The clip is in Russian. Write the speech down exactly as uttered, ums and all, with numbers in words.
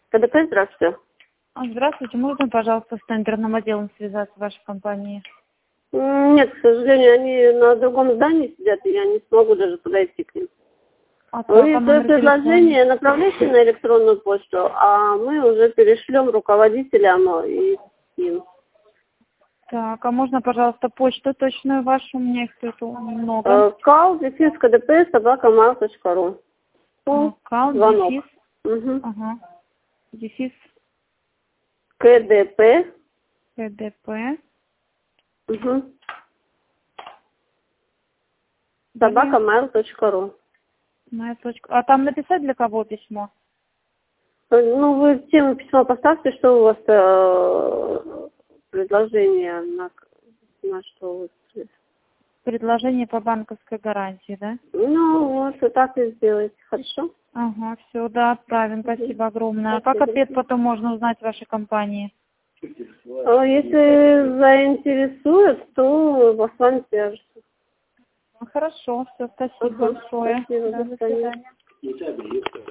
КДП, здравствуйте. А, Здравствуйте, можно, пожалуйста, с тендерным отделом связаться в вашей компании? М, Нет, к сожалению, они на другом здании сидят, и я не смогу даже подойти к ним. А так, Вы а свое номер предложение телефона? направляйте на электронную почту, а мы уже перешлем руководителям и им. Так, а можно, пожалуйста, почту точную вашу? У меня их тут много. Кал, дефис, КДП, собака, мал точка ру. А, Кал, Звонок. дефис, Угу. ага, дефис, КДП. КДП, Угу. далее, собака, mail точка ру. моя точка. А там написать для кого письмо? Ну, вы тему письма поставьте, что у вас э, предложение на, на что вы... Предложение по банковской гарантии, да? Ну, вот, и так и сделайте, хорошо? Ага, все, да, отправим, спасибо огромное. А как Спасибо. ответ потом можно узнать в вашей компании? А если заинтересует, то с вами свяжутся. Ну, хорошо, все, спасибо Ага, большое. спасибо, Да, до до свидания. свидания.